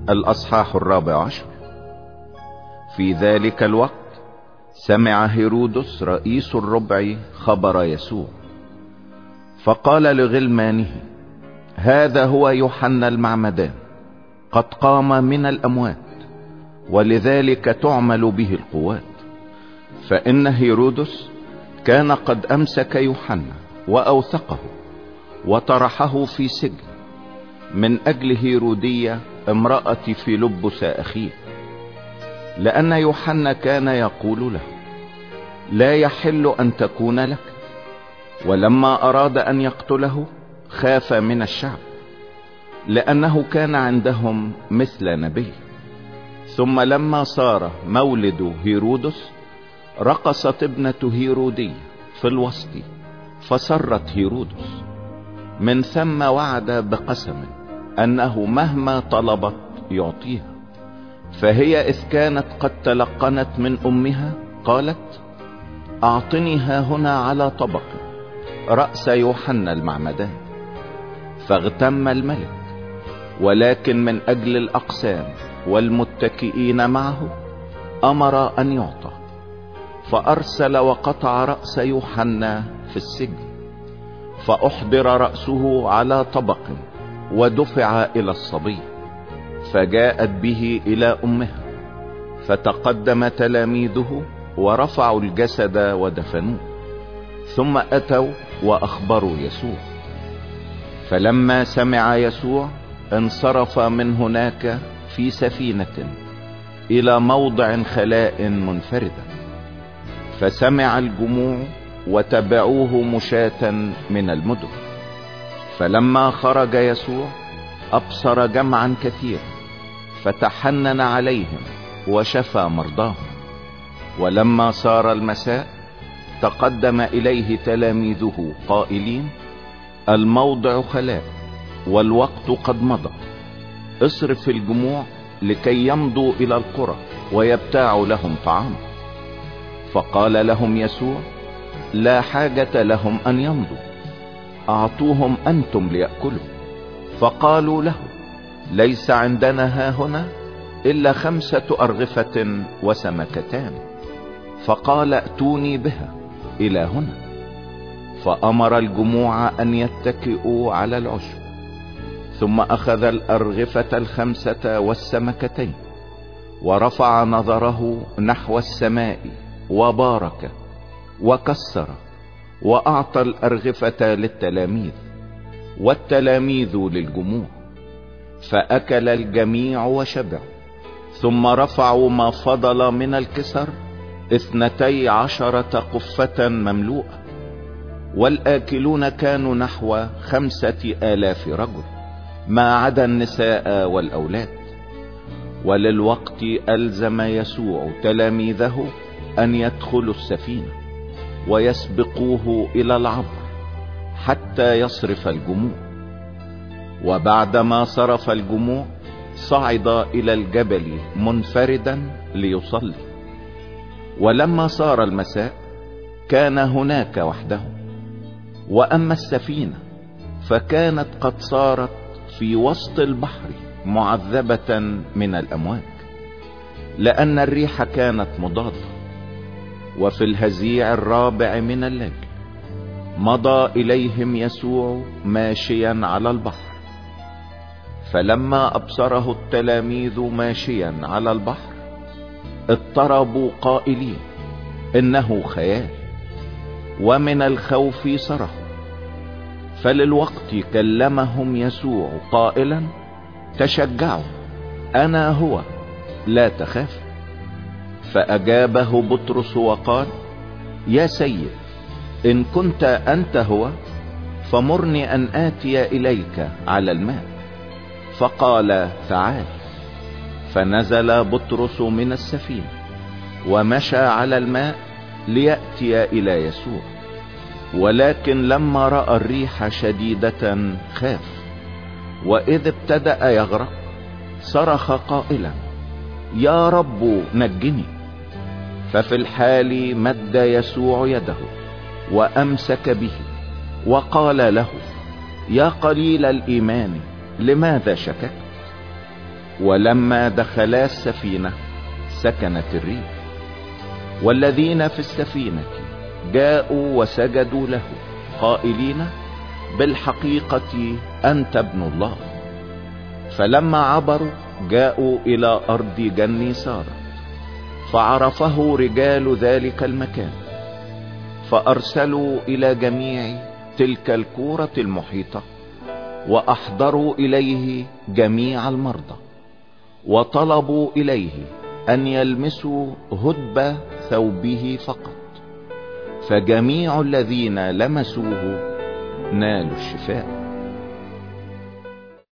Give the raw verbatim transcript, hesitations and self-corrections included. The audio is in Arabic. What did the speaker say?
الأصحاح الرابع عشر. في ذلك الوقت سمع هيرودس رئيس الربع خبر يسوع، فقال لغلمانه: هذا هو يوحنا المعمدان، قد قام من الأموات، ولذلك تعمل به القوات. فإن هيرودس كان قد أمسك يوحنا وأوثقه وطرحه في سجن من أجل هيرودية امرأة فيلبس أخيه، لأن يوحنا كان يقول له: لا يحل أن تكون لك. ولما أراد أن يقتله خاف من الشعب، لأنه كان عندهم مثل نبي. ثم لما صار مولد هيرودس رقصت ابنة هيرودية في الوسط فسرت هيرودس. من ثم وعد بقسم أنه مهما طلبت يعطيها. فهي إذ كانت قد تلقنت من أمها قالت: أعطني ها هنا على طبق رأس يوحنا المعمدان. فاغتم الملك، ولكن من أجل الأقسام والمتكئين معه أمر أن يعطى، فأرسل وقطع رأس يوحنا في السجن. فأحضر رأسه على طبق ودفع إلى الصبي، فجاءت به إلى أمها. فتقدم تلاميذه ورفعوا الجسد ودفنوه، ثم أتوا وأخبروا يسوع. فلما سمع يسوع انصرف من هناك في سفينة إلى موضع خلاء منفردة. فسمع الجموع وتبعوه مشاة من المدن. فلما خرج يسوع أبصر جمعا كثيرا، فتحنن عليهم وشفى مرضاهم. ولما صار المساء تقدم إليه تلاميذه قائلين: الموضع خلاء والوقت قد مضى، اصرف الجموع لكي يمضوا إلى القرى ويبتاعوا لهم طعام. فقال لهم يسوع: لا حاجة لهم أن يمضوا، أعطوهم أنتم ليأكلوا. فقالوا له: ليس عندنا ها هنا إلا خمسة أرغفة وسمكتان. فقال: ائتوني بها إلى هنا. فأمر الجموع أن يتكئوا على العشب، ثم أخذ الأرغفة الخمسة والسمكتين، ورفع نظره نحو السماء وبارك وكسر، وأعطى الأرغفة للتلاميذ والتلاميذ للجموع. فأكل الجميع وشبعوا. ثم رفعوا ما فضل من الكسر اثنتي عشرة قفة مملوءة، والآكلون كانوا نحو خمسة آلاف رجل، ما عدا النساء والأولاد. وللوقت ألزم يسوع تلاميذه أن يدخلوا السفينة ويسبقوه إلى العبر حتى يصرف الجموع. وبعدما صرف الجموع صعد إلى الجبل منفردا ليصلي. ولما صار المساء كان هناك وحده. وأما السفينة فكانت قد صارت في وسط البحر معذبة من الأمواج، لأن الريح كانت مضادة. وفي الهزيع الرابع من الليل مضى إليهم يسوع ماشيا على البحر. فلما أبصره التلاميذ ماشيا على البحر اضطربوا قائلين: إنه خيال. ومن الخوف صرخوا. فللوقت كلمهم يسوع قائلا: تشجعوا، أنا هو، لا تخافوا. فأجابه بطرس وقال: يا سيد، إن كنت أنت هو فمرني أن آتي إليك على الماء. فقال: تعال. فنزل بطرس من السفينة ومشى على الماء ليأتي إلى يسوع. ولكن لما رأى الريح شديدة خاف، وإذ ابتدأ يغرق صرخ قائلا: يا رب نجني. ففي الحال مد يسوع يده وأمسك به وقال له: يا قليل الإيمان، لماذا شككت؟ ولما دخلا السفينة سكنت الريح، والذين في السفينة جاءوا وسجدوا له قائلين بالحقيقة أنت ابن الله. فلما عبروا جاءوا إلى أرض جنيسارة، فعرفه رجال ذلك المكان، فأرسلوا إلى جميع تلك الكورة المحيطة، وأحضروا إليه جميع المرضى، وطلبوا إليه أن يلمسوا هدب ثوبه فقط، فجميع الذين لمسوه نالوا الشفاء.